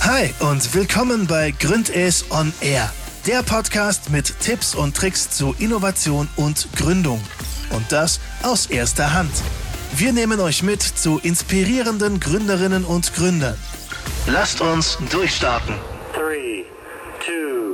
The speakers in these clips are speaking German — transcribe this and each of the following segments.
Hi und willkommen bei Gründes on Air, der Podcast mit Tipps und Tricks zu Innovation und Gründung. Und das aus erster Hand. Wir nehmen euch mit zu inspirierenden Gründerinnen und Gründern. Lasst uns durchstarten. 3, 2,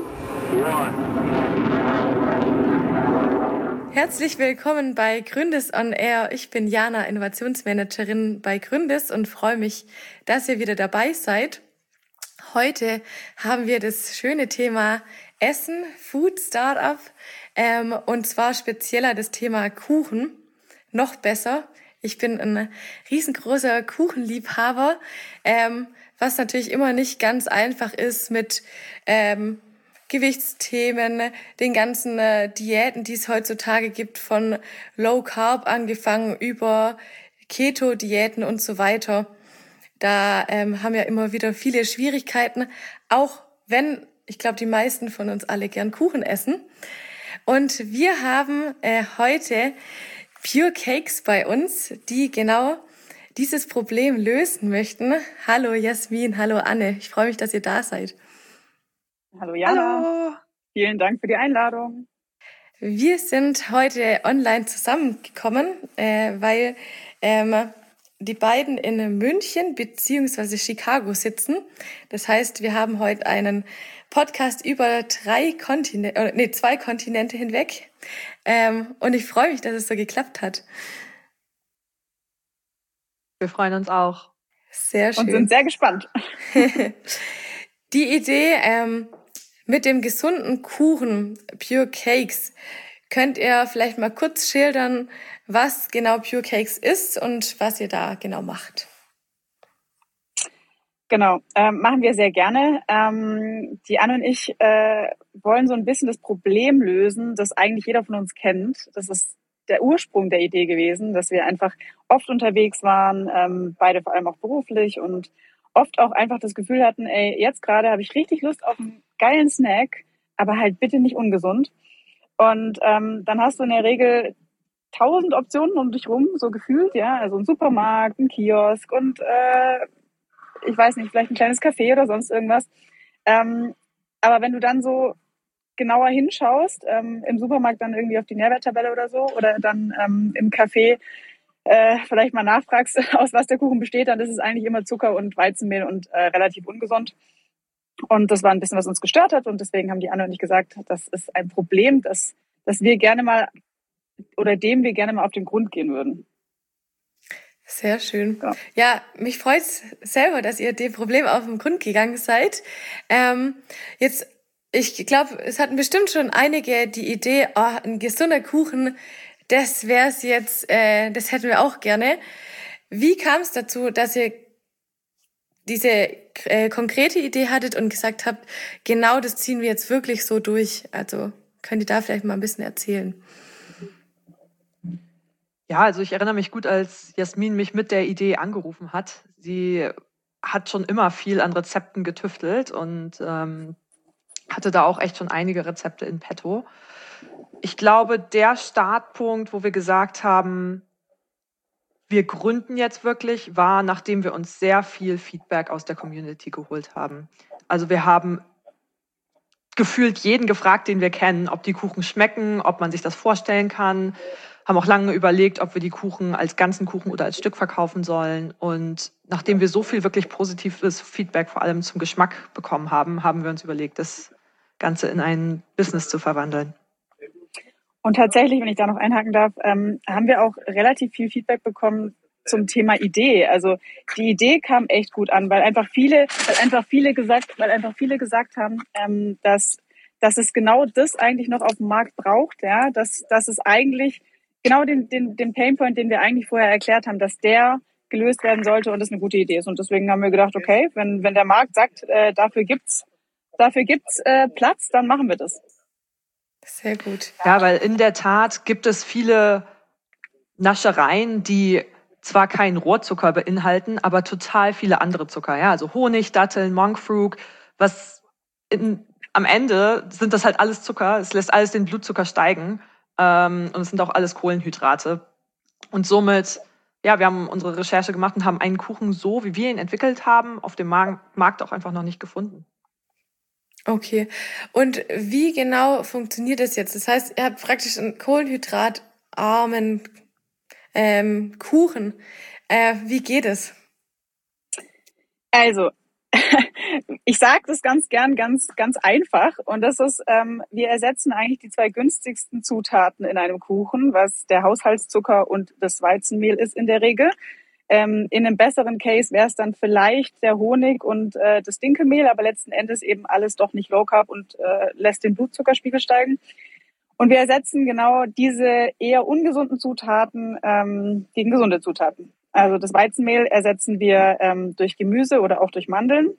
1. Herzlich willkommen bei Gründes on Air. Ich bin Jana, Innovationsmanagerin bei Gründes und freue mich, dass ihr wieder dabei seid. Heute haben wir das schöne Thema Essen, Food Startup, und zwar spezieller das Thema Kuchen. Noch besser. Ich bin ein riesengroßer Kuchenliebhaber, was natürlich immer nicht ganz einfach ist mit Gewichtsthemen, den ganzen Diäten, die es heutzutage gibt, von Low Carb angefangen über Keto-Diäten und so weiter. Da haben ja immer wieder viele Schwierigkeiten, auch wenn, ich glaube, die meisten von uns alle gern Kuchen essen. Und wir haben heute Pure Cakes bei uns, die genau dieses Problem lösen möchten. Hallo Jasmin, hallo Anne, ich freue mich, dass ihr da seid. Hallo Jana, Hallo. Vielen Dank für die Einladung. Wir sind heute online zusammengekommen, weil die beiden in München bzw. Chicago sitzen. Das heißt, wir haben heute einen Podcast über 2 Kontinente hinweg. Und ich freue mich, dass es so geklappt hat. Wir freuen uns auch. Sehr schön. Und sind sehr gespannt. Die Idee mit dem gesunden Kuchen Pure Cakes, könnt ihr vielleicht mal kurz schildern, was genau Pure Cakes ist und was ihr da genau macht? Genau, machen wir sehr gerne. Die Anne und ich wollen so ein bisschen das Problem lösen, das eigentlich jeder von uns kennt. Das ist der Ursprung der Idee gewesen, dass wir einfach oft unterwegs waren, beide vor allem auch beruflich und oft auch einfach das Gefühl hatten, ey, jetzt gerade habe ich richtig Lust auf einen geilen Snack, aber halt bitte nicht ungesund. Und dann hast du in der Regel 1000 Optionen um dich rum, so gefühlt, ja, also ein Supermarkt, ein Kiosk und ich weiß nicht, vielleicht ein kleines Café oder sonst irgendwas. Aber wenn du dann so genauer hinschaust, im Supermarkt dann irgendwie auf die Nährwerttabelle oder so oder dann im Café vielleicht mal nachfragst, aus was der Kuchen besteht, dann ist es eigentlich immer Zucker und Weizenmehl und relativ ungesund. Und das war ein bisschen, was uns gestört hat. Und deswegen haben die Anne und ich gesagt, das ist ein Problem, dass wir gerne mal oder dem wir gerne mal auf den Grund gehen würden. Sehr schön. Ja, mich freut's selber, dass ihr dem Problem auf den Grund gegangen seid. Ich glaube, es hatten bestimmt schon einige die Idee, ein gesunder Kuchen, das wär's jetzt, das hätten wir auch gerne. Wie kam es dazu, dass ihr diese konkrete Idee hattet und gesagt habt, genau das ziehen wir jetzt wirklich so durch? Also könnt ihr da vielleicht mal ein bisschen erzählen? Ja, also ich erinnere mich gut, als Jasmin mich mit der Idee angerufen hat. Sie hat schon immer viel an Rezepten getüftelt und hatte da auch echt schon einige Rezepte in petto. Ich glaube, der Startpunkt, wo wir gesagt haben, wir gründen jetzt wirklich, war, nachdem wir uns sehr viel Feedback aus der Community geholt haben. Also wir haben gefühlt jeden gefragt, den wir kennen, ob die Kuchen schmecken, ob man sich das vorstellen kann. Haben auch lange überlegt, ob wir die Kuchen als ganzen Kuchen oder als Stück verkaufen sollen. Und nachdem wir so viel wirklich positives Feedback vor allem zum Geschmack bekommen haben, haben wir uns überlegt, das Ganze in ein Business zu verwandeln. Und tatsächlich, wenn ich da noch einhaken darf, haben wir auch relativ viel Feedback bekommen zum Thema Idee. Also die Idee kam echt gut an, weil einfach viele gesagt haben, dass es genau das eigentlich noch auf dem Markt braucht, ja, dass es eigentlich genau den Painpoint, den wir eigentlich vorher erklärt haben, dass der gelöst werden sollte und das eine gute Idee ist. Und deswegen haben wir gedacht, okay, wenn der Markt sagt, dafür gibt's Platz, dann machen wir das. Sehr gut. Ja, weil in der Tat gibt es viele Naschereien, die zwar keinen Rohrzucker beinhalten, aber total viele andere Zucker. Ja, also Honig, Datteln, Monk Fruit, am Ende sind das halt alles Zucker. Es lässt alles den Blutzucker steigen und es sind auch alles Kohlenhydrate. Und somit ja, wir haben unsere Recherche gemacht und haben einen Kuchen so, wie wir ihn entwickelt haben, auf dem Markt auch einfach noch nicht gefunden. Okay. Und wie genau funktioniert das jetzt? Das heißt, ihr habt praktisch einen kohlenhydratarmen Kuchen. Wie geht es? Also, ich sage das ganz gern ganz einfach. Und das ist, wir ersetzen eigentlich die 2 günstigsten Zutaten in einem Kuchen, was der Haushaltszucker und das Weizenmehl ist in der Regel. In einem besseren Case wäre es dann vielleicht der Honig und das Dinkelmehl, aber letzten Endes eben alles doch nicht Low Carb und lässt den Blutzuckerspiegel steigen. Und wir ersetzen genau diese eher ungesunden Zutaten gegen gesunde Zutaten. Also das Weizenmehl ersetzen wir durch Gemüse oder auch durch Mandeln.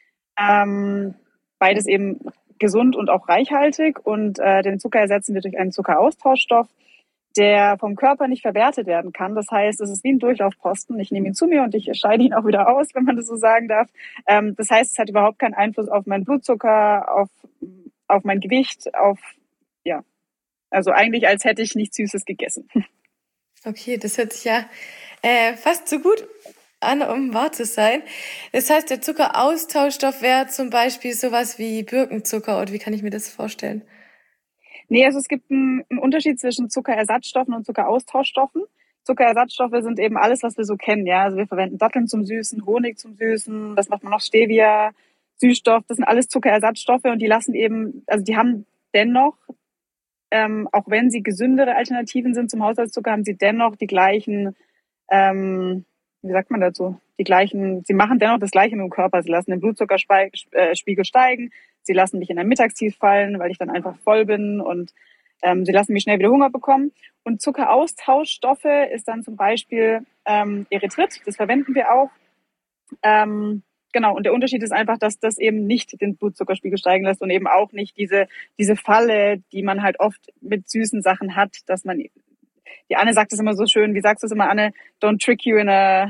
Beides eben gesund und auch reichhaltig. Und den Zucker ersetzen wir durch einen Zuckeraustauschstoff, der vom Körper nicht verwertet werden kann. Das heißt, es ist wie ein Durchlaufposten. Ich nehme ihn zu mir und ich scheide ihn auch wieder aus, wenn man das so sagen darf. Das heißt, es hat überhaupt keinen Einfluss auf meinen Blutzucker, auf mein Gewicht, also eigentlich, als hätte ich nichts Süßes gegessen. Okay, das hört sich ja fast so gut an, um wahr zu sein. Das heißt, der Zuckeraustauschstoff wäre zum Beispiel sowas wie Birkenzucker, oder wie kann ich mir das vorstellen? Nee, also es gibt einen Unterschied zwischen Zuckerersatzstoffen und Zuckeraustauschstoffen. Zuckerersatzstoffe sind eben alles, was wir so kennen. Ja, also wir verwenden Datteln zum Süßen, Honig zum Süßen, was macht man noch? Stevia, Süßstoff, das sind alles Zuckerersatzstoffe und die lassen eben, also die haben dennoch, auch wenn sie gesündere Alternativen sind zum Haushaltszucker, haben sie dennoch die gleichen, wie sagt man dazu? Sie machen dennoch das Gleiche mit dem Körper. Sie lassen den Blutzuckerspiegel steigen, sie lassen mich in ein Mittagstief fallen, weil ich dann einfach voll bin und sie lassen mich schnell wieder Hunger bekommen. Und Zuckeraustauschstoffe ist dann zum Beispiel Erythrit, das verwenden wir auch. Genau, und der Unterschied ist einfach, dass das eben nicht den Blutzuckerspiegel steigen lässt und eben auch nicht diese Falle, die man halt oft mit süßen Sachen hat, dass man, die Anne sagt es immer so schön, wie sagst du es immer, Anne? Don't trick you in a,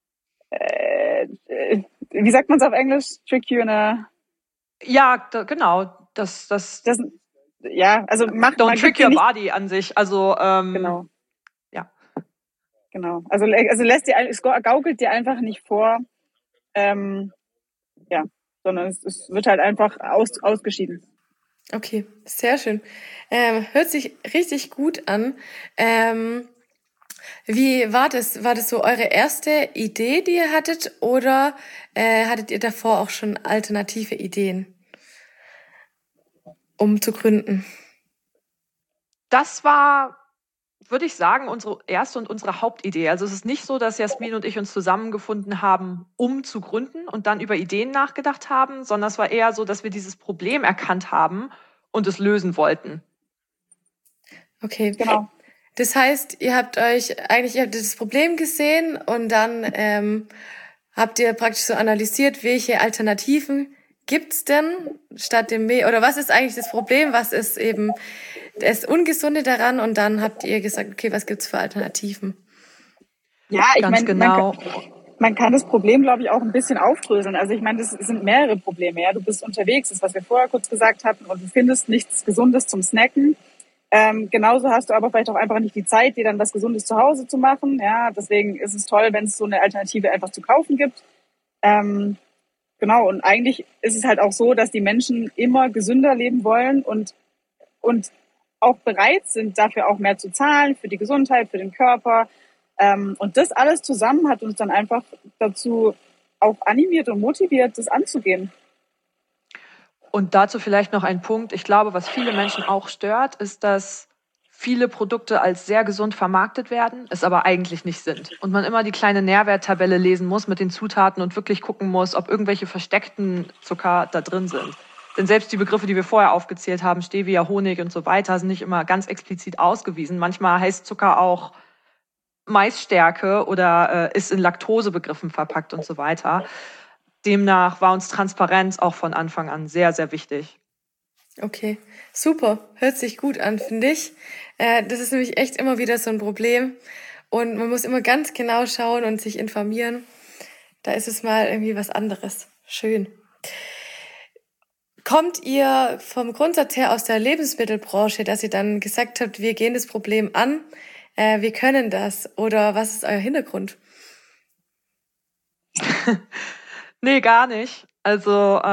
wie sagt man es auf Englisch? Trick you in a... Ja, genau, das ja, also don't trick your body an sich, also, genau. Ja. Genau, also es gaukelt dir einfach nicht vor, sondern es wird halt einfach ausgeschieden. Okay, sehr schön. Hört sich richtig gut an. Wie war das? War das so eure erste Idee, die ihr hattet, oder hattet ihr davor auch schon alternative Ideen, um zu gründen? Das war, würde ich sagen, unsere erste und unsere Hauptidee. Also es ist nicht so, dass Jasmin und ich uns zusammengefunden haben, um zu gründen und dann über Ideen nachgedacht haben, sondern es war eher so, dass wir dieses Problem erkannt haben und es lösen wollten. Okay, genau. Das heißt, ihr habt das Problem gesehen und dann habt ihr praktisch so analysiert, welche Alternativen gibt's denn statt dem Mehl, oder was ist eigentlich das Problem, was ist eben das Ungesunde daran, und dann habt ihr gesagt, okay, was gibt's für Alternativen? Ja, ich meine, genau. Man kann das Problem, glaube ich, auch ein bisschen aufdröseln. Also ich meine, das sind mehrere Probleme. Ja, du bist unterwegs, das, was wir vorher kurz gesagt hatten, und du findest nichts Gesundes zum Snacken. Genauso hast du aber vielleicht auch einfach nicht die Zeit, dir dann was Gesundes zu Hause zu machen. Ja, deswegen ist es toll, wenn es so eine Alternative einfach zu kaufen gibt. Genau, und eigentlich ist es halt auch so, dass die Menschen immer gesünder leben wollen und auch bereit sind, dafür auch mehr zu zahlen, für die Gesundheit, für den Körper. Und das alles zusammen hat uns dann einfach dazu auch animiert und motiviert, das anzugehen. Und dazu vielleicht noch ein Punkt. Ich glaube, was viele Menschen auch stört, ist, dass viele Produkte als sehr gesund vermarktet werden, es aber eigentlich nicht sind. Und man immer die kleine Nährwerttabelle lesen muss mit den Zutaten und wirklich gucken muss, ob irgendwelche versteckten Zucker da drin sind. Denn selbst die Begriffe, die wir vorher aufgezählt haben, Stevia, Honig und so weiter, sind nicht immer ganz explizit ausgewiesen. Manchmal heißt Zucker auch Maisstärke oder ist in Laktosebegriffen verpackt und so weiter. Demnach war uns Transparenz auch von Anfang an sehr, sehr wichtig. Okay, super. Hört sich gut an, finde ich. Das ist nämlich echt immer wieder so ein Problem. Und man muss immer ganz genau schauen und sich informieren. Da ist es mal irgendwie was anderes. Schön. Kommt ihr vom Grundsatz her aus der Lebensmittelbranche, dass ihr dann gesagt habt, wir gehen das Problem an? wir können das? Oder was ist euer Hintergrund? Nee, gar nicht. Also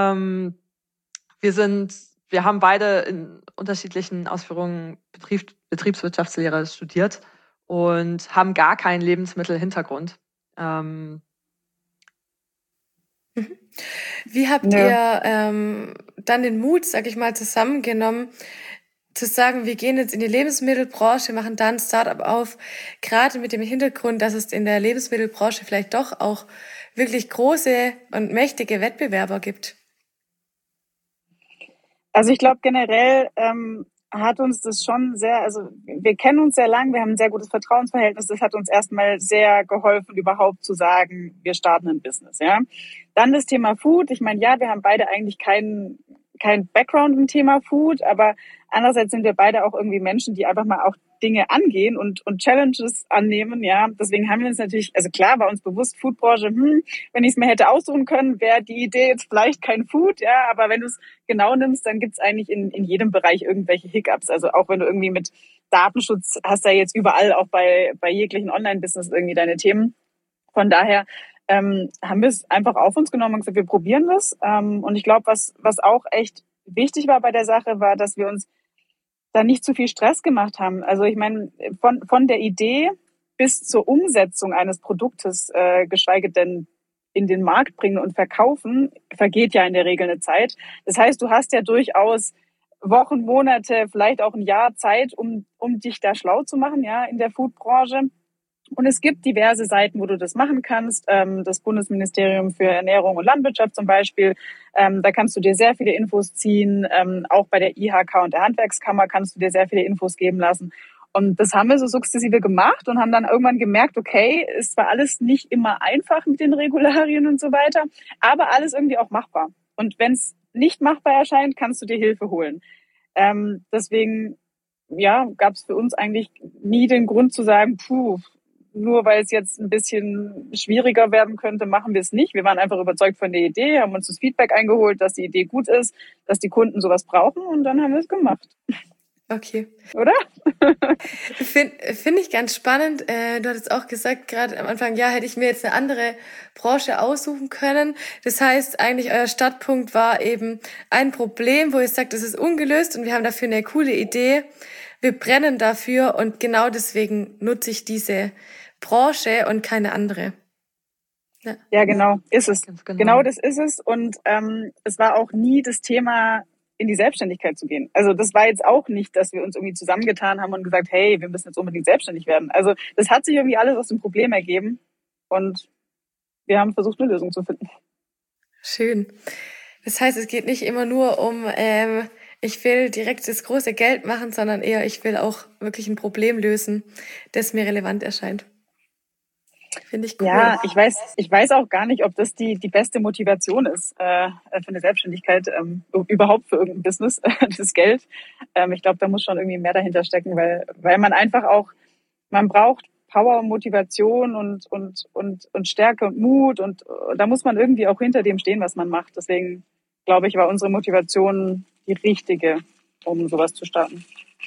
wir haben beide in unterschiedlichen Ausführungen Betriebswirtschaftslehre studiert und haben gar keinen Lebensmittelhintergrund. Wie habt ihr dann den Mut, sag ich mal, zusammengenommen, zu sagen, wir gehen jetzt in die Lebensmittelbranche, machen da ein Startup auf, gerade mit dem Hintergrund, dass es in der Lebensmittelbranche vielleicht doch auch wirklich große und mächtige Wettbewerber gibt? Also ich glaube generell hat uns das schon sehr, also wir kennen uns sehr lang, wir haben ein sehr gutes Vertrauensverhältnis. Das hat uns erstmal sehr geholfen, überhaupt zu sagen, wir starten ein Business. Ja. Dann das Thema Food. Ich meine, ja, wir haben beide eigentlich kein Background im Thema Food, aber andererseits sind wir beide auch irgendwie Menschen, die einfach mal auch Dinge angehen und Challenges annehmen. Ja, deswegen haben wir uns natürlich, also klar war uns bewusst, Foodbranche, wenn ich es mir hätte aussuchen können, wäre die Idee jetzt vielleicht kein Food, ja, aber wenn du es genau nimmst, dann gibt es eigentlich in jedem Bereich irgendwelche Hiccups. Also auch wenn du irgendwie mit Datenschutz hast, da jetzt überall auch bei jeglichen Online-Business irgendwie deine Themen. Von daher haben wir es einfach auf uns genommen und gesagt, wir probieren das. Und ich glaube, was auch echt wichtig war bei der Sache, war, dass wir uns da nicht zu viel Stress gemacht haben. Also ich meine, von der Idee bis zur Umsetzung eines Produktes, geschweige denn in den Markt bringen und verkaufen, vergeht ja in der Regel eine Zeit. Das heißt, du hast ja durchaus Wochen, Monate, vielleicht auch ein Jahr Zeit, um dich da schlau zu machen, ja, in der Foodbranche. Und es gibt diverse Seiten, wo du das machen kannst. Das Bundesministerium für Ernährung und Landwirtschaft zum Beispiel. Da kannst du dir sehr viele Infos ziehen. Auch bei der IHK und der Handwerkskammer kannst du dir sehr viele Infos geben lassen. Und das haben wir so sukzessive gemacht und haben dann irgendwann gemerkt, okay, es war alles nicht immer einfach mit den Regularien und so weiter, aber alles irgendwie auch machbar. Und wenn es nicht machbar erscheint, kannst du dir Hilfe holen. Deswegen, ja, gab es für uns eigentlich nie den Grund zu sagen, nur weil es jetzt ein bisschen schwieriger werden könnte, machen wir es nicht. Wir waren einfach überzeugt von der Idee, haben uns das Feedback eingeholt, dass die Idee gut ist, dass die Kunden sowas brauchen und dann haben wir es gemacht. Okay. Oder? Finde ich ganz spannend. Du hattest auch gesagt, gerade am Anfang, ja, hätte ich mir jetzt eine andere Branche aussuchen können. Das heißt, eigentlich euer Startpunkt war eben ein Problem, wo ihr sagt, das ist ungelöst und wir haben dafür eine coole Idee. Wir brennen dafür und genau deswegen nutze ich diese Branche und keine andere. Ja, genau, ist es. Genau. Genau das ist es. Und es war auch nie das Thema, in die Selbstständigkeit zu gehen. Also das war jetzt auch nicht, dass wir uns irgendwie zusammengetan haben und gesagt, hey, wir müssen jetzt unbedingt selbstständig werden. Also das hat sich irgendwie alles aus dem Problem ergeben und wir haben versucht, eine Lösung zu finden. Schön. Das heißt, es geht nicht immer nur um, ich will direkt das große Geld machen, sondern eher, ich will auch wirklich ein Problem lösen, das mir relevant erscheint. Finde ich cool. Ja, ich weiß auch gar nicht, ob das die beste Motivation ist für eine Selbstständigkeit, überhaupt für irgendein Business, das Geld. Ich glaube, da muss schon irgendwie mehr dahinter stecken, weil man einfach auch, man braucht Power und Motivation und Stärke und Mut und da muss man irgendwie auch hinter dem stehen, was man macht. Deswegen glaube ich, war unsere Motivation die richtige, um sowas zu starten.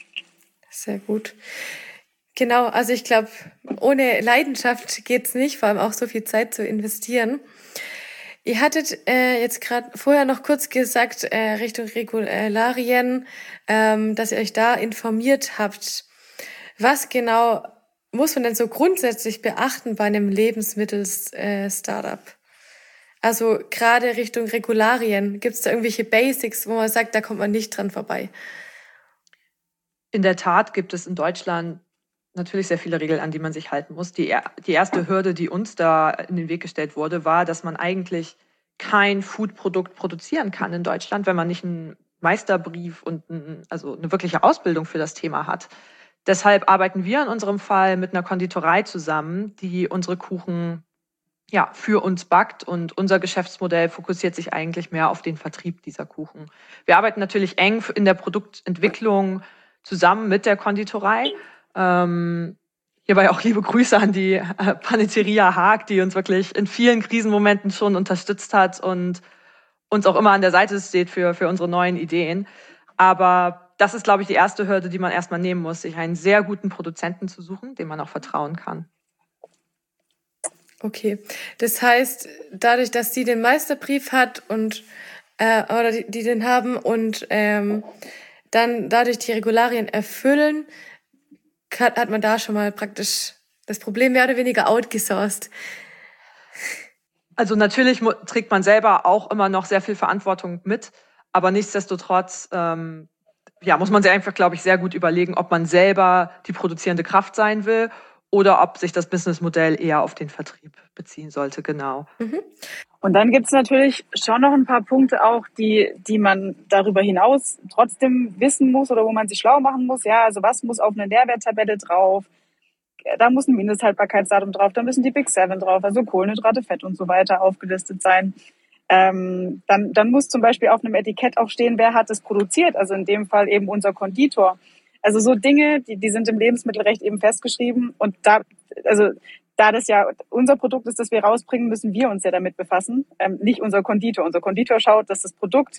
Sehr gut. Genau, also ich glaube, ohne Leidenschaft geht's nicht, vor allem auch so viel Zeit zu investieren. Ihr hattet jetzt gerade vorher noch kurz gesagt, Richtung Regularien, dass ihr euch da informiert habt. Was genau muss man denn so grundsätzlich beachten bei einem Lebensmittel-Startup? Also gerade Richtung Regularien, gibt es da irgendwelche Basics, wo man sagt, da kommt man nicht dran vorbei? In der Tat gibt es in Deutschland natürlich sehr viele Regeln, an die man sich halten muss. Die erste Hürde, die uns da in den Weg gestellt wurde, war, dass man eigentlich kein Foodprodukt produzieren kann in Deutschland, wenn man nicht einen Meisterbrief und also eine wirkliche Ausbildung für das Thema hat. Deshalb arbeiten wir in unserem Fall mit einer Konditorei zusammen, die unsere Kuchen für uns backt und unser Geschäftsmodell fokussiert sich eigentlich mehr auf den Vertrieb dieser Kuchen. Wir arbeiten natürlich eng in der Produktentwicklung zusammen mit der Konditorei. Hierbei auch liebe Grüße an die Paneteria Haag, die uns wirklich in vielen Krisenmomenten schon unterstützt hat und uns auch immer an der Seite steht für unsere neuen Ideen. Aber das ist, glaube ich, die erste Hürde, die man erstmal nehmen muss, sich einen sehr guten Produzenten zu suchen, dem man auch vertrauen kann. Okay, das heißt, dadurch, dass sie den Meisterbrief hat und oder die den haben und dann dadurch die Regularien erfüllen, hat man da schon mal praktisch das Problem mehr oder weniger outgesourced. Also natürlich trägt man selber auch immer noch sehr viel Verantwortung mit, aber nichtsdestotrotz muss man sich einfach, glaube ich, sehr gut überlegen, ob man selber die produzierende Kraft sein will oder ob sich das Businessmodell eher auf den Vertrieb beziehen sollte, genau. Mhm. Und dann gibt's natürlich schon noch ein paar Punkte auch, die man darüber hinaus trotzdem wissen muss oder wo man sich schlau machen muss. Ja, also was muss auf eine Nährwerttabelle drauf? Da muss ein Mindesthaltbarkeitsdatum drauf, da müssen die Big Seven drauf, also Kohlenhydrate, Fett und so weiter aufgelistet sein. Dann muss zum Beispiel auf einem Etikett auch stehen, wer hat es produziert, also in dem Fall eben unser Konditor. Also so Dinge, die sind im Lebensmittelrecht eben festgeschrieben und da das ja unser Produkt ist, das wir rausbringen, müssen wir uns ja damit befassen, nicht unser Konditor. Unser Konditor schaut, dass das Produkt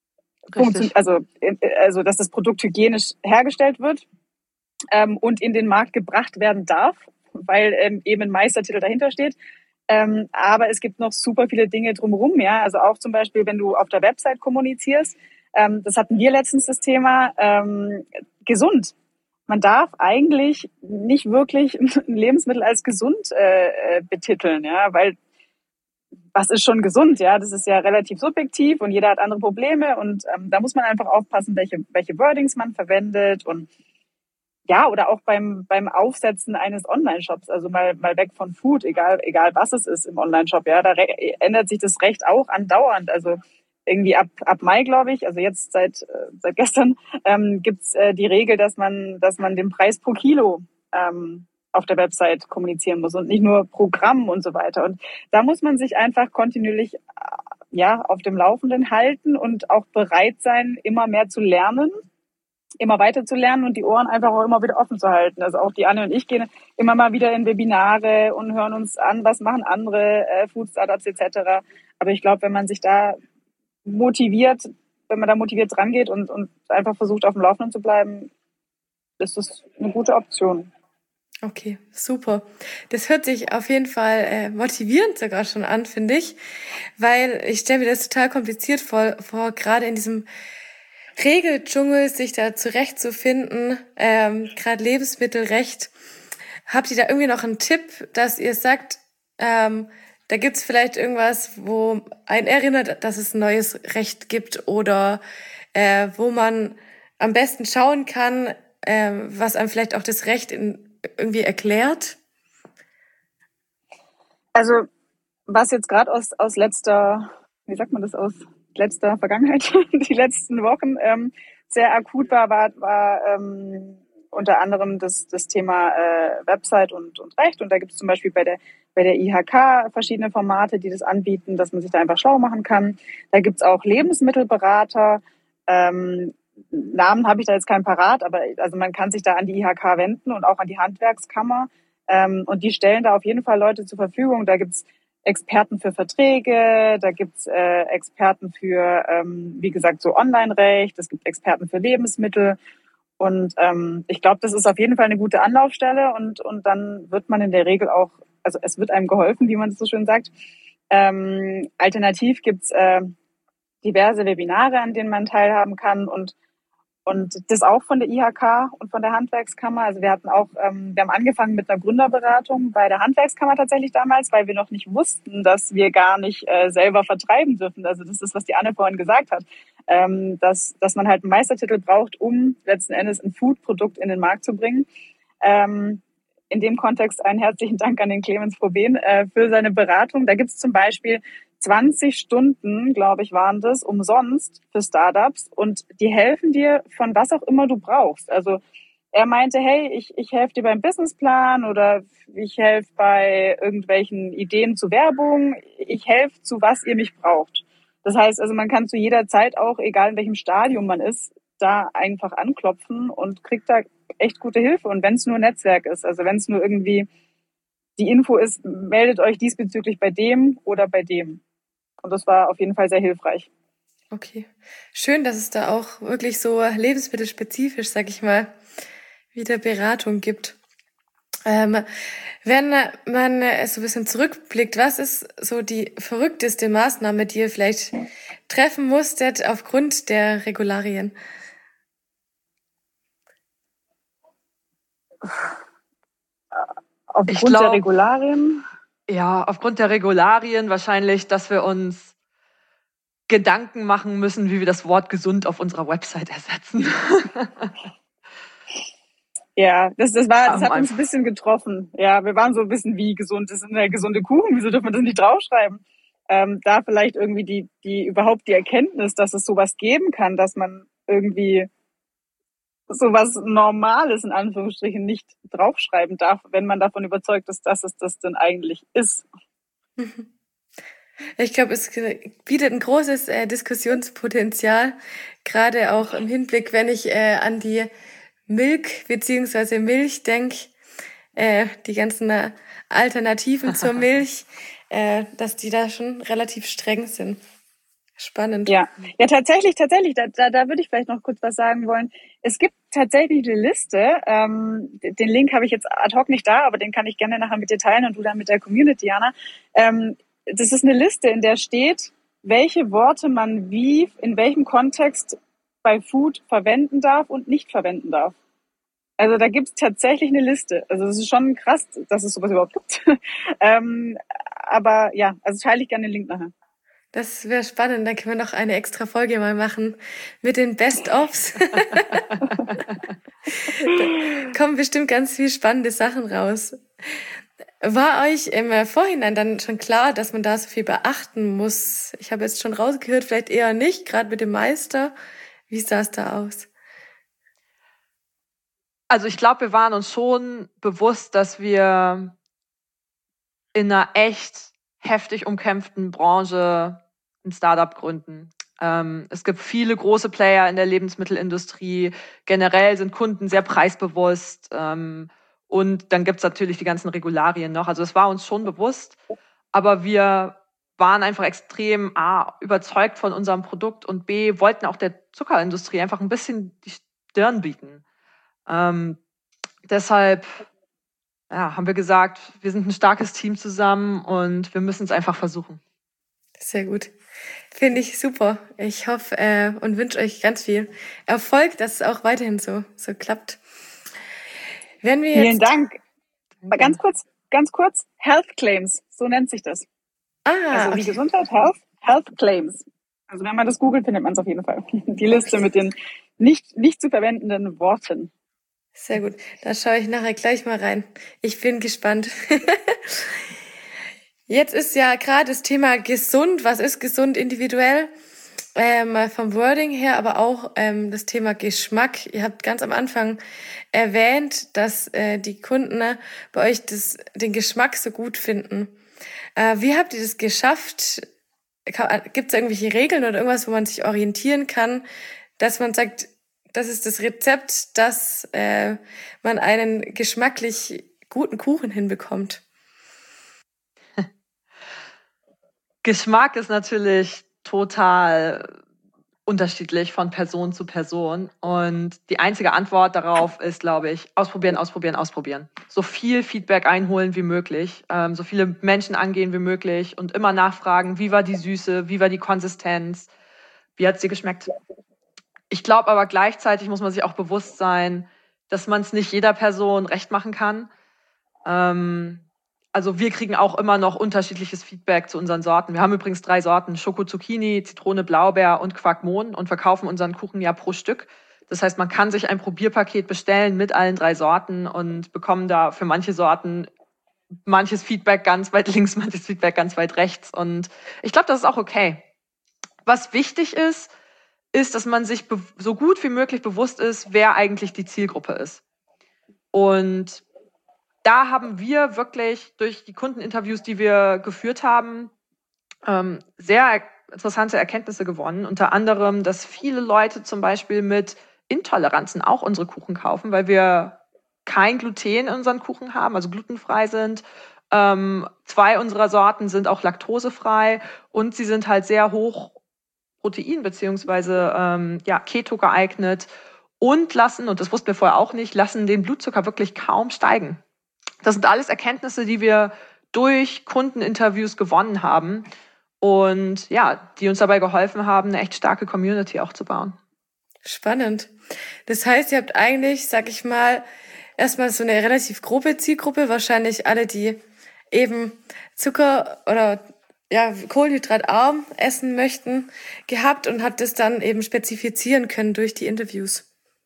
dass das Produkt hygienisch hergestellt wird und in den Markt gebracht werden darf, weil eben ein Meistertitel dahinter steht. Aber es gibt noch super viele Dinge drumherum, ja. Also auch zum Beispiel, wenn du auf der Website kommunizierst, das hatten wir letztens das Thema, gesund. Man darf eigentlich nicht wirklich ein Lebensmittel als gesund betiteln, ja, weil was ist schon gesund, ja? Das ist ja relativ subjektiv und jeder hat andere Probleme und da muss man einfach aufpassen, welche Wordings man verwendet und ja, oder auch beim Aufsetzen eines Online-Shops, also mal weg von Food, egal was es ist im Online-Shop, ja, da ändert sich das Recht auch andauernd. Also irgendwie ab Mai, glaube ich, also jetzt seit gestern, gibt's die Regel, dass man den Preis pro Kilo auf der Website kommunizieren muss und nicht nur pro Gramm und so weiter. Und da muss man sich einfach kontinuierlich auf dem Laufenden halten und auch bereit sein, immer mehr zu lernen, immer weiter zu lernen und die Ohren einfach auch immer wieder offen zu halten. Also auch die Anne und ich gehen immer mal wieder in Webinare und hören uns an, was machen andere Food-Startups etc. Aber ich glaube, wenn man da motiviert rangeht und einfach versucht, auf dem Laufenden zu bleiben, ist das eine gute Option. Okay, super. Das hört sich auf jeden Fall motivierend sogar schon an, finde ich, weil ich stelle mir das total kompliziert vor, gerade in diesem Regeldschungel sich da zurechtzufinden, gerade Lebensmittelrecht. Habt ihr da irgendwie noch einen Tipp, dass ihr sagt, da gibt's vielleicht irgendwas, wo einen erinnert, dass es ein neues Recht gibt oder wo man am besten schauen kann, was einem vielleicht auch das Recht irgendwie erklärt? Also was jetzt gerade aus letzter Vergangenheit, die letzten Wochen sehr akut war unter anderem das Thema Website und Recht. Und da gibt es zum Beispiel bei der IHK verschiedene Formate, die das anbieten, dass man sich da einfach schlau machen kann. Da gibt es auch Lebensmittelberater. Namen habe ich da jetzt keinen parat, aber also man kann sich da an die IHK wenden und auch an die Handwerkskammer. Und die stellen da auf jeden Fall Leute zur Verfügung. Da gibt's Experten für Verträge, da gibt's Experten für, wie gesagt, so Online-Recht, es gibt Experten für Lebensmittel. Und ich glaube, das ist auf jeden Fall eine gute Anlaufstelle und dann wird man in der Regel auch, also es wird einem geholfen, wie man es so schön sagt. Alternativ gibt's diverse Webinare, an denen man teilhaben kann und das auch von der IHK und von der Handwerkskammer. Also wir haben angefangen mit einer Gründerberatung bei der Handwerkskammer tatsächlich damals, weil wir noch nicht wussten, dass wir gar nicht selber vertreiben dürfen. Also das ist, was die Anne vorhin gesagt hat, dass man halt einen Meistertitel braucht, um letzten Endes ein Food-Produkt in den Markt zu bringen. In dem Kontext einen herzlichen Dank an den Clemens Proben für seine Beratung. Da gibt's zum Beispiel 20 Stunden, glaube ich, waren das, umsonst für Startups und die helfen dir von was auch immer du brauchst. Also er meinte, hey, ich helfe dir beim Businessplan oder ich helfe bei irgendwelchen Ideen zu Werbung. Ich helfe zu was ihr mich braucht. Das heißt also, man kann zu jeder Zeit auch, egal in welchem Stadium man ist, da einfach anklopfen und kriegt da echt gute Hilfe. Und wenn es nur Netzwerk ist, also wenn es nur irgendwie die Info ist, meldet euch diesbezüglich bei dem oder bei dem. Und das war auf jeden Fall sehr hilfreich. Okay. Schön, dass es da auch wirklich so lebensmittelspezifisch, sag ich mal, wieder Beratung gibt. Wenn man so ein bisschen zurückblickt, was ist so die verrückteste Maßnahme, die ihr vielleicht treffen musstet aufgrund der Regularien? Aufgrund der Regularien? Ja, aufgrund der Regularien wahrscheinlich, dass wir uns Gedanken machen müssen, wie wir das Wort gesund auf unserer Website ersetzen. Ja, das hat uns ein bisschen getroffen. Ja, wir waren so ein bisschen, wie gesund ist der gesunde Kuchen, wieso dürfen wir das nicht draufschreiben? Da vielleicht irgendwie überhaupt die Erkenntnis, dass es sowas geben kann, dass man irgendwie sowas Normales in Anführungsstrichen nicht draufschreiben darf, wenn man davon überzeugt ist, dass es das denn eigentlich ist. Ich glaube, es bietet ein großes Diskussionspotenzial, gerade auch im Hinblick, wenn ich an die Milch bzw. Milch denke, die ganzen Alternativen zur Milch, dass die da schon relativ streng sind. Spannend. Ja, tatsächlich, da würde ich vielleicht noch kurz was sagen wollen. Es gibt tatsächlich eine Liste, den Link habe ich jetzt ad hoc nicht da, aber den kann ich gerne nachher mit dir teilen und du dann mit der Community, Jana. Das ist eine Liste, in der steht, welche Worte man wie, in welchem Kontext bei Food verwenden darf und nicht verwenden darf. Also da gibt's tatsächlich eine Liste. Also das ist schon krass, dass es sowas überhaupt gibt. Aber ja, also teile ich gerne den Link nachher. Das wäre spannend, dann können wir noch eine extra Folge mal machen mit den Best-ofs. Da kommen bestimmt ganz viele spannende Sachen raus. War euch im Vorhinein dann schon klar, dass man da so viel beachten muss? Ich habe jetzt schon rausgehört, vielleicht eher nicht, gerade mit dem Meister. Wie sah es da aus? Also ich glaube, wir waren uns schon bewusst, dass wir in einer echt heftig umkämpften Branche ein Startup gründen. Es gibt viele große Player in der Lebensmittelindustrie. Generell sind Kunden sehr preisbewusst. Und dann gibt's natürlich die ganzen Regularien noch. Also es war uns schon bewusst. Aber wir waren einfach extrem überzeugt von unserem Produkt und B, wollten auch der Zuckerindustrie einfach ein bisschen die Stirn bieten. Deshalb haben wir gesagt, wir sind ein starkes Team zusammen und wir müssen es einfach versuchen. Sehr gut. Finde ich super. Ich hoffe und wünsche euch ganz viel Erfolg, dass es auch weiterhin so klappt. Vielen Dank. Ganz kurz. Health Claims, so nennt sich das. Also wie Gesundheit, Health Claims. Also wenn man das googelt, findet man es auf jeden Fall. Die Liste mit den nicht zu verwendenden Worten. Sehr gut. Da schaue ich nachher gleich mal rein. Ich bin gespannt. Jetzt ist ja gerade das Thema gesund. Was ist gesund individuell? Vom Wording her, aber auch das Thema Geschmack. Ihr habt ganz am Anfang erwähnt, dass die Kunden bei euch den Geschmack so gut finden. Wie habt ihr das geschafft? Gibt es irgendwelche Regeln oder irgendwas, wo man sich orientieren kann, dass man sagt, das ist das Rezept, dass man einen geschmacklich guten Kuchen hinbekommt? Geschmack ist natürlich total unterschiedlich von Person zu Person. Und die einzige Antwort darauf ist, glaube ich, ausprobieren. So viel Feedback einholen wie möglich, so viele Menschen angehen wie möglich und immer nachfragen, wie war die Süße, wie war die Konsistenz, wie hat sie geschmeckt. Ich glaube aber gleichzeitig muss man sich auch bewusst sein, dass man es nicht jeder Person recht machen kann. Also wir kriegen auch immer noch unterschiedliches Feedback zu unseren Sorten. Wir haben übrigens 3 Sorten, Schoko-Zucchini, Zitrone, Blaubeer und Quark-Mohn und verkaufen unseren Kuchen ja pro Stück. Das heißt, man kann sich ein Probierpaket bestellen mit allen 3 Sorten und bekommen da für manche Sorten manches Feedback ganz weit links, manches Feedback ganz weit rechts. Und ich glaube, das ist auch okay. Was wichtig ist, dass man sich so gut wie möglich bewusst ist, wer eigentlich die Zielgruppe ist. Und da haben wir wirklich durch die Kundeninterviews, die wir geführt haben, sehr interessante Erkenntnisse gewonnen. Unter anderem, dass viele Leute zum Beispiel mit Intoleranzen auch unsere Kuchen kaufen, weil wir kein Gluten in unseren Kuchen haben, also glutenfrei sind. 2 unserer Sorten sind auch laktosefrei und sie sind halt sehr hoch Protein beziehungsweise Keto geeignet und das wussten wir vorher auch nicht, lassen den Blutzucker wirklich kaum steigen. Das sind alles Erkenntnisse, die wir durch Kundeninterviews gewonnen haben und die uns dabei geholfen haben, eine echt starke Community auch zu bauen. Spannend. Das heißt, ihr habt eigentlich, sag ich mal, erstmal so eine relativ grobe Zielgruppe, wahrscheinlich alle, die eben Zucker oder kohlenhydratarm essen möchten, gehabt und habt das dann eben spezifizieren können durch die Interviews.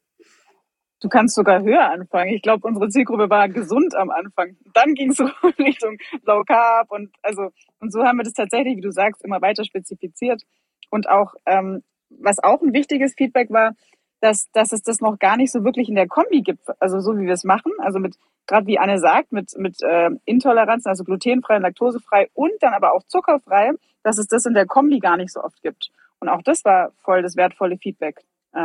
Du kannst sogar höher anfangen. Ich glaube, unsere Zielgruppe war gesund am Anfang. Dann ging es so in Richtung Low Carb und so haben wir das tatsächlich, wie du sagst, immer weiter spezifiziert. Und auch, was auch ein wichtiges Feedback war, dass es das noch gar nicht so wirklich in der Kombi gibt, also so wie wir es machen, also mit, gerade wie Anne sagt, mit Intoleranzen, also glutenfrei, laktosefrei und dann aber auch zuckerfrei, dass es das in der Kombi gar nicht so oft gibt. Und auch das war voll das wertvolle Feedback,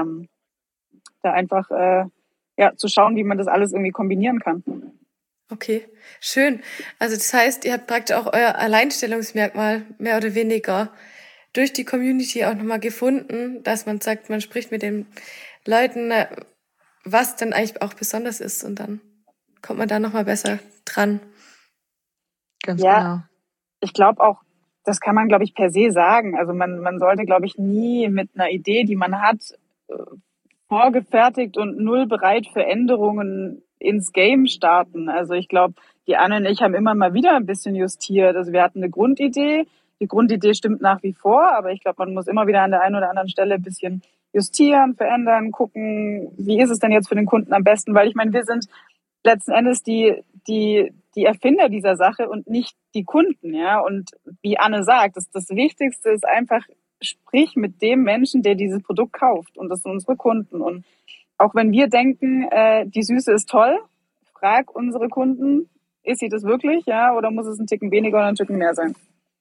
da einfach zu schauen, wie man das alles irgendwie kombinieren kann. Okay, schön. Also das heißt, ihr habt praktisch auch euer Alleinstellungsmerkmal mehr oder weniger durch die Community auch nochmal gefunden, dass man sagt, man spricht mit den Leuten, was dann eigentlich auch besonders ist und dann kommt man da nochmal besser dran. Ganz genau. Ich glaube auch, das kann man, glaube ich, per se sagen. Also man sollte, glaube ich, nie mit einer Idee, die man hat, vorgefertigt und null bereit für Änderungen ins Game starten. Also ich glaube, die Anne und ich haben immer mal wieder ein bisschen justiert. Also wir hatten eine Grundidee. Die Grundidee stimmt nach wie vor, aber ich glaube, man muss immer wieder an der einen oder anderen Stelle ein bisschen justieren, verändern, gucken, wie ist es denn jetzt für den Kunden am besten? Weil ich meine, wir sind letzten Endes die Erfinder dieser Sache und nicht die Kunden, ja. Und wie Anne sagt, das Wichtigste ist einfach, sprich mit dem Menschen, der dieses Produkt kauft. Und das sind unsere Kunden. Und auch wenn wir denken, die Süße ist toll, frag unsere Kunden, ist sie das wirklich, ja, oder muss es ein Ticken weniger oder ein Ticken mehr sein?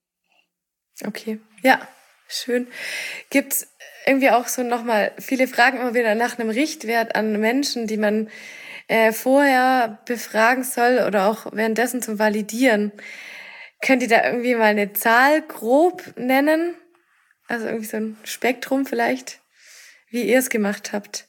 Okay, ja, schön. Gibt's irgendwie auch so nochmal viele Fragen immer wieder nach einem Richtwert an Menschen, die man vorher befragen soll oder auch währenddessen zum Validieren? Könnt ihr da irgendwie mal eine Zahl grob nennen? Also irgendwie so ein Spektrum vielleicht, wie ihr es gemacht habt?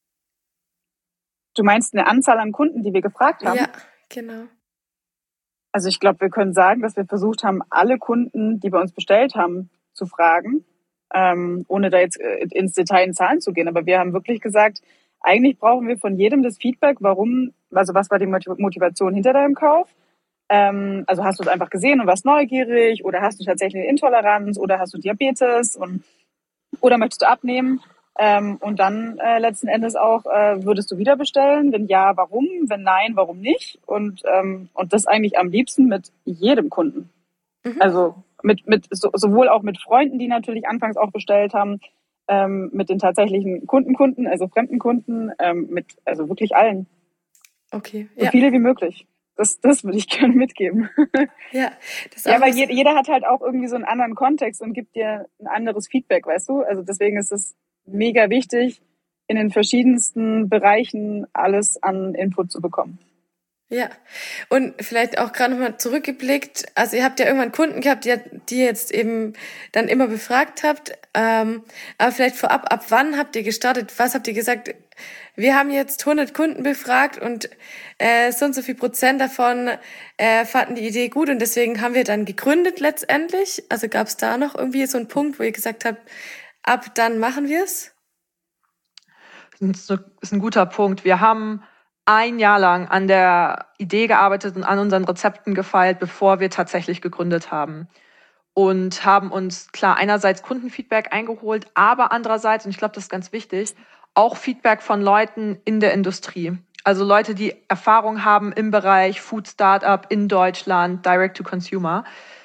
Du meinst eine Anzahl an Kunden, die wir gefragt haben? Ja, genau. Also ich glaube, wir können sagen, dass wir versucht haben, alle Kunden, die bei uns bestellt haben, zu fragen, ohne da jetzt ins Detail in Zahlen zu gehen. Aber wir haben wirklich gesagt, eigentlich brauchen wir von jedem das Feedback, warum, also was war die Motivation hinter deinem Kauf? Also hast du es einfach gesehen und warst neugierig oder hast du tatsächlich eine Intoleranz oder hast du Diabetes oder möchtest du abnehmen? Und dann letzten Endes auch, würdest du wieder bestellen? Wenn ja, warum? Wenn nein, warum nicht? Und das eigentlich am liebsten mit jedem Kunden. Mhm. Also sowohl auch mit Freunden, die natürlich anfangs auch bestellt haben, mit den tatsächlichen Kunden, also fremden Kunden, also wirklich allen. Okay. So viele wie möglich. Das würde ich gerne mitgeben. Ja, weil jeder hat halt auch irgendwie so einen anderen Kontext und gibt dir ein anderes Feedback, weißt du? Also deswegen ist es mega wichtig, in den verschiedensten Bereichen alles an Input zu bekommen. Ja, und vielleicht auch gerade nochmal zurückgeblickt, also ihr habt ja irgendwann Kunden gehabt, die jetzt eben dann immer befragt habt, aber vielleicht vorab, ab wann habt ihr gestartet? Was habt ihr gesagt? Wir haben jetzt 100 Kunden befragt und so und so viel Prozent davon fanden die Idee gut und deswegen haben wir dann gegründet letztendlich. Also gab es da noch irgendwie so einen Punkt, wo ihr gesagt habt, ab dann machen wir es? Das ist ein guter Punkt. Wir haben ein Jahr lang an der Idee gearbeitet und an unseren Rezepten gefeilt, bevor wir tatsächlich gegründet haben. Und haben uns, klar, einerseits Kundenfeedback eingeholt, aber andererseits, und ich glaube, das ist ganz wichtig, auch Feedback von Leuten in der Industrie. Also Leute, die Erfahrung haben im Bereich Food Startup in Deutschland, Direct to Consumer.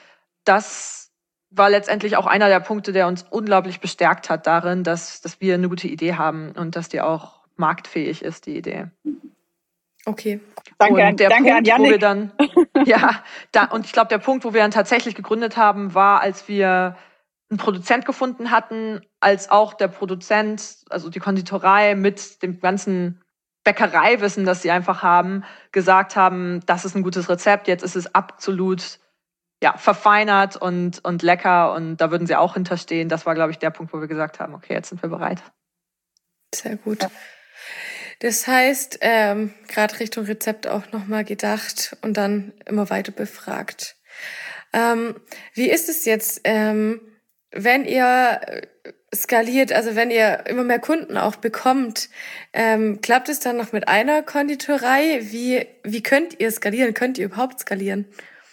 Das war letztendlich auch einer der Punkte, der uns unglaublich bestärkt hat darin, dass wir eine gute Idee haben und dass die auch marktfähig ist, die Idee. Okay. Danke an Jannik. Wo wir dann, und ich glaube, der Punkt, wo wir dann tatsächlich gegründet haben, war, als wir einen Produzent gefunden hatten, als auch der Produzent, also die Konditorei mit dem ganzen Bäckereiwissen, das sie einfach haben, gesagt haben, das ist ein gutes Rezept, jetzt ist es absolut verfeinert und lecker. Und da würden sie auch hinterstehen. Das war, glaube ich, der Punkt, wo wir gesagt haben, okay, jetzt sind wir bereit. Sehr gut. Das heißt, gerade Richtung Rezept auch nochmal gedacht und dann immer weiter befragt. Wie ist es jetzt, wenn ihr skaliert, also wenn ihr immer mehr Kunden auch bekommt, klappt es dann noch mit einer Konditorei? Wie könnt ihr skalieren? Könnt ihr überhaupt skalieren?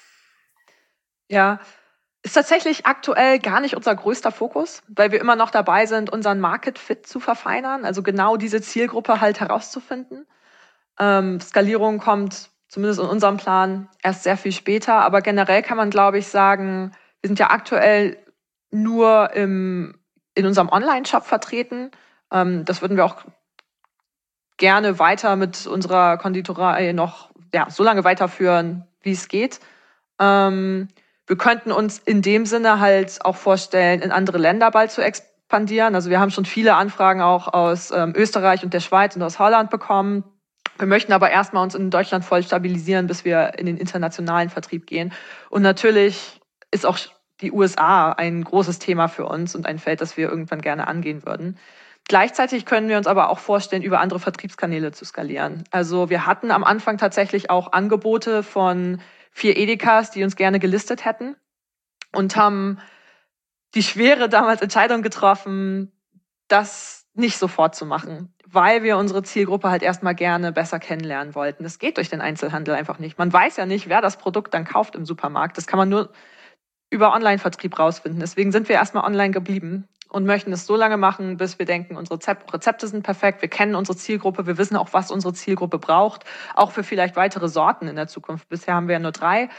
Ja, ist tatsächlich aktuell gar nicht unser größter Fokus, weil wir immer noch dabei sind, unseren Market Fit zu verfeinern, also genau diese Zielgruppe halt herauszufinden. Skalierung kommt zumindest in unserem Plan erst sehr viel später, aber generell kann man, glaube ich, sagen, wir sind ja aktuell nur in unserem Online-Shop vertreten. Das würden wir auch gerne weiter mit unserer Konditorei noch so lange weiterführen, wie es geht. Wir könnten uns in dem Sinne halt auch vorstellen, in andere Länder bald zu expandieren. Also wir haben schon viele Anfragen auch aus Österreich und der Schweiz und aus Holland bekommen. Wir möchten aber erstmal uns in Deutschland voll stabilisieren, bis wir in den internationalen Vertrieb gehen. Und natürlich ist auch die USA ein großes Thema für uns und ein Feld, das wir irgendwann gerne angehen würden. Gleichzeitig können wir uns aber auch vorstellen, über andere Vertriebskanäle zu skalieren. Also wir hatten am Anfang tatsächlich auch Angebote von 4 Edekas, die uns gerne gelistet hätten und haben die schwere damals Entscheidung getroffen, das nicht sofort zu machen, weil wir unsere Zielgruppe halt erstmal gerne besser kennenlernen wollten. Das geht durch den Einzelhandel einfach nicht. Man weiß ja nicht, wer das Produkt dann kauft im Supermarkt. Das kann man nur über Online-Vertrieb rausfinden. Deswegen sind wir erstmal online geblieben und möchten es so lange machen, bis wir denken, unsere Rezepte sind perfekt, wir kennen unsere Zielgruppe, wir wissen auch, was unsere Zielgruppe braucht, auch für vielleicht weitere Sorten in der Zukunft. Bisher haben wir ja nur 3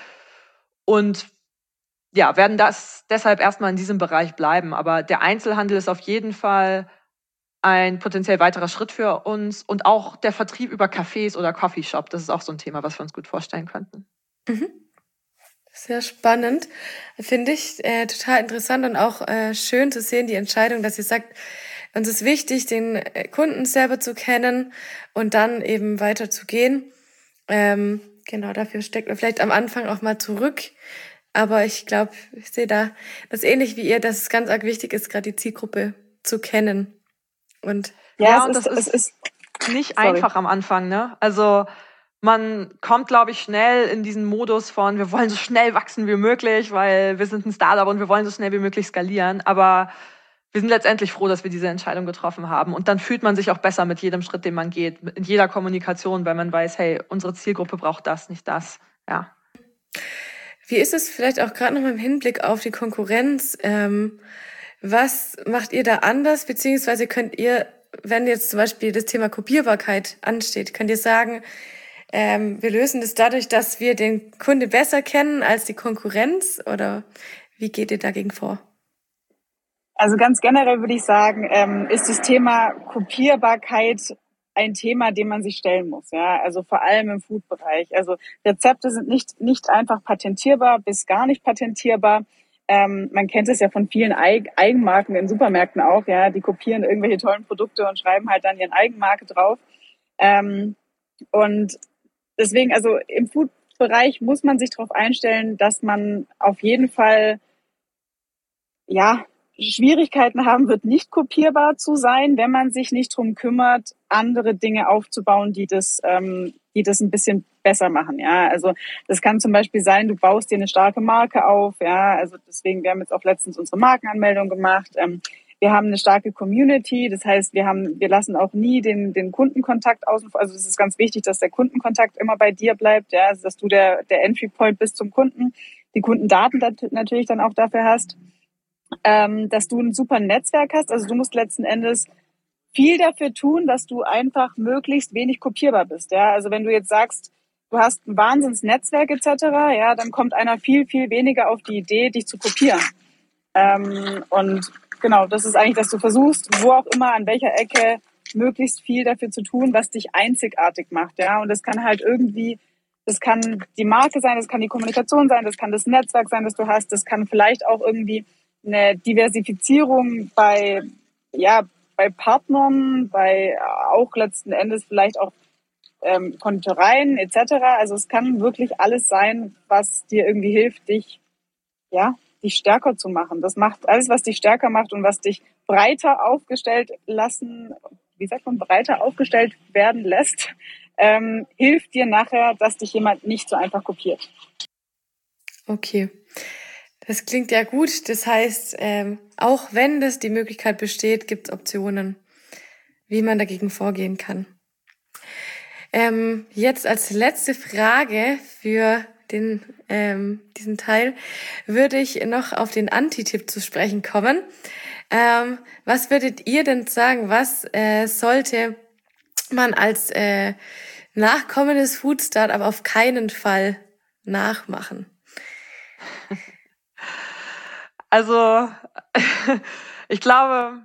und werden das deshalb erstmal in diesem Bereich bleiben. Aber der Einzelhandel ist auf jeden Fall ein potenziell weiterer Schritt für uns und auch der Vertrieb über Cafés oder Coffeeshop. Das ist auch so ein Thema, was wir uns gut vorstellen könnten. Mhm. Sehr spannend, finde ich total interessant und auch schön zu sehen, die Entscheidung, dass ihr sagt, uns ist wichtig, den Kunden selber zu kennen und dann eben weiter zu gehen. Genau, dafür steckt man vielleicht am Anfang auch mal zurück. Aber ich glaube, ich sehe da das ähnlich wie ihr, dass es ganz arg wichtig ist, gerade die Zielgruppe zu kennen. Und es ist nicht einfach am Anfang, ne? Also man kommt, glaube ich, schnell in diesen Modus von, wir wollen so schnell wachsen wie möglich, weil wir sind ein Startup und wir wollen so schnell wie möglich skalieren. Aber wir sind letztendlich froh, dass wir diese Entscheidung getroffen haben. Und dann fühlt man sich auch besser mit jedem Schritt, den man geht, in jeder Kommunikation, weil man weiß, hey, unsere Zielgruppe braucht das, nicht das. Ja. Wie ist es vielleicht auch gerade noch mal im Hinblick auf die Konkurrenz? Was macht ihr da anders? Beziehungsweise könnt ihr, wenn jetzt zum Beispiel das Thema Kopierbarkeit ansteht, könnt ihr sagen, wir lösen das dadurch, dass wir den Kunde besser kennen als die Konkurrenz? Oder wie geht ihr dagegen vor? Also ganz generell würde ich sagen, ist das Thema Kopierbarkeit ein Thema, dem man sich stellen muss. Ja, also vor allem im Food-Bereich. Also Rezepte sind nicht einfach patentierbar bis gar nicht patentierbar. Man kennt es ja von vielen Eigenmarken in Supermärkten auch. Ja, die kopieren irgendwelche tollen Produkte und schreiben halt dann ihren Eigenmarke drauf. Und deswegen, also im Food-Bereich muss man sich darauf einstellen, dass man auf jeden Fall Schwierigkeiten haben wird, nicht kopierbar zu sein, wenn man sich nicht drum kümmert, andere Dinge aufzubauen, die das ein bisschen besser machen. Ja, also das kann zum Beispiel sein, du baust dir eine starke Marke auf. Ja, also deswegen, wir haben jetzt auch letztens unsere Markenanmeldung gemacht. Wir haben eine starke Community, das heißt, wir lassen auch nie den Kundenkontakt außen vor. Also das ist ganz wichtig, dass der Kundenkontakt immer bei dir bleibt, ja, also dass du der Entry Point bist zum Kunden, die Kundendaten natürlich dann auch dafür hast, dass du ein super Netzwerk hast. Also du musst letzten Endes viel dafür tun, dass du einfach möglichst wenig kopierbar bist. Ja, also wenn du jetzt sagst, du hast ein Wahnsinnsnetzwerk etc., ja, dann kommt einer viel, viel weniger auf die Idee, dich zu kopieren. Und genau, das ist eigentlich, dass du versuchst, wo auch immer, an welcher Ecke, möglichst viel dafür zu tun, was dich einzigartig macht. Ja, und das kann halt irgendwie, das kann die Marke sein, das kann die Kommunikation sein, das kann das Netzwerk sein, das du hast, das kann vielleicht auch irgendwie eine Diversifizierung bei Partnern, bei auch letzten Endes vielleicht auch Konditoreien etc. Also es kann wirklich alles sein, was dir irgendwie hilft, dich dich stärker zu machen. Das macht alles, was dich stärker macht und was dich breiter aufgestellt werden lässt, hilft dir nachher, dass dich jemand nicht so einfach kopiert. Okay, das klingt ja gut. Das heißt, auch wenn das die Möglichkeit besteht, gibt es Optionen, wie man dagegen vorgehen kann. Jetzt als letzte Frage für diesen Teil würde ich noch auf den Anti-Tipp zu sprechen kommen. Was würdet ihr denn sagen, was sollte man als nachkommendes Food-Startup auf keinen Fall nachmachen? Also, ich glaube,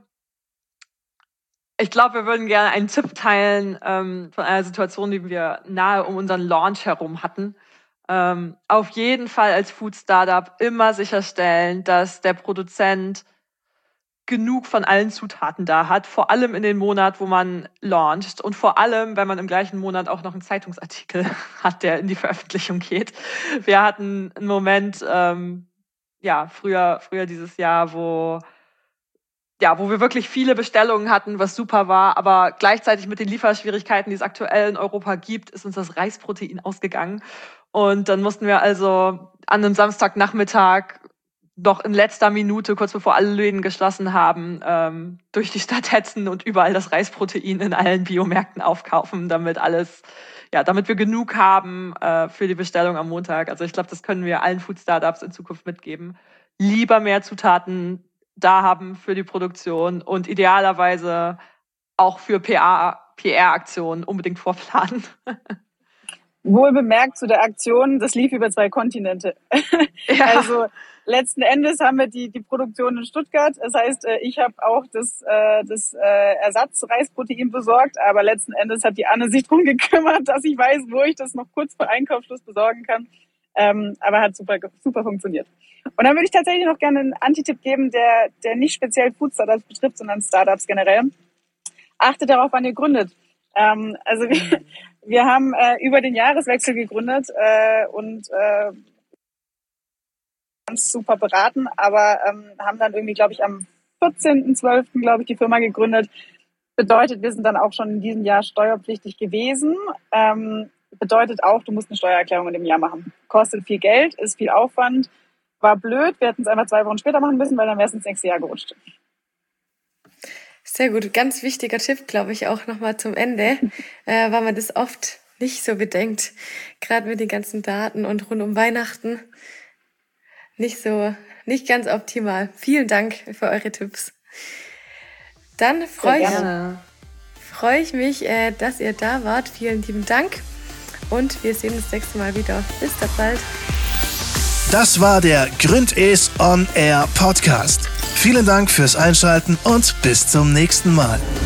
wir würden gerne einen Tipp teilen von einer Situation, die wir nahe um unseren Launch herum hatten. Auf jeden Fall als Food-Startup immer sicherstellen, dass der Produzent genug von allen Zutaten da hat, vor allem in den Monat, wo man launcht und vor allem, wenn man im gleichen Monat auch noch einen Zeitungsartikel hat, der in die Veröffentlichung geht. Wir hatten einen Moment, früher dieses Jahr, wo wir wirklich viele Bestellungen hatten, was super war, aber gleichzeitig mit den Lieferschwierigkeiten, die es aktuell in Europa gibt, ist uns das Reisprotein ausgegangen. Und dann mussten wir also an einem Samstagnachmittag noch in letzter Minute, kurz bevor alle Läden geschlossen haben, durch die Stadt hetzen und überall das Reisprotein in allen Biomärkten aufkaufen, damit wir genug haben für die Bestellung am Montag. Also ich glaube, das können wir allen Food-Startups in Zukunft mitgeben. Lieber mehr Zutaten da haben für die Produktion und idealerweise auch für PR-Aktionen unbedingt vorplanen. Wohl bemerkt zu der Aktion, das lief über 2 Kontinente. Ja. Also letzten Endes haben wir die Produktion in Stuttgart. Das heißt, ich habe auch das Ersatzreisprotein besorgt, aber letzten Endes hat die Anne sich drum gekümmert, dass ich weiß, wo ich das noch kurz vor Einkaufsschluss besorgen kann. Aber hat super funktioniert. Und dann würde ich tatsächlich noch gerne einen Anti-Tipp geben, der nicht speziell Food-Startups betrifft, sondern Startups generell. Achtet darauf, wann ihr gründet. Also wir haben über den Jahreswechsel gegründet und ganz super beraten, aber haben dann irgendwie, glaube ich, am 14.12. die Firma gegründet. Bedeutet, wir sind dann auch schon in diesem Jahr steuerpflichtig gewesen. Bedeutet auch, du musst eine Steuererklärung in dem Jahr machen. Kostet viel Geld, ist viel Aufwand. War blöd, wir hätten es einfach 2 Wochen später machen müssen, weil dann wäre es ins nächste Jahr gerutscht. Sehr gut, ganz wichtiger Tipp, glaube ich, auch nochmal zum Ende, weil man das oft nicht so bedenkt, gerade mit den ganzen Daten und rund um Weihnachten. Nicht ganz optimal. Vielen Dank für eure Tipps. Dann freue ich mich, dass ihr da wart. Vielen lieben Dank und wir sehen uns das nächste Mal wieder. Bis bald. Das war der Gründes on Air Podcast. Vielen Dank fürs Einschalten und bis zum nächsten Mal.